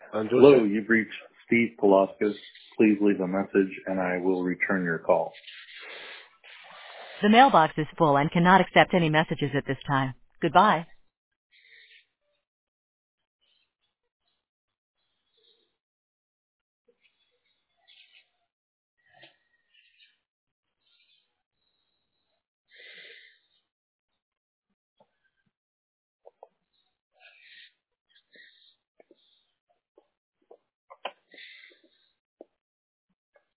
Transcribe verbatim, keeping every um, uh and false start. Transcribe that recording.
Hello, you've reached Steve Palaskis. Please leave a message and I will return your call. The mailbox is full and cannot accept any messages at this time. Goodbye.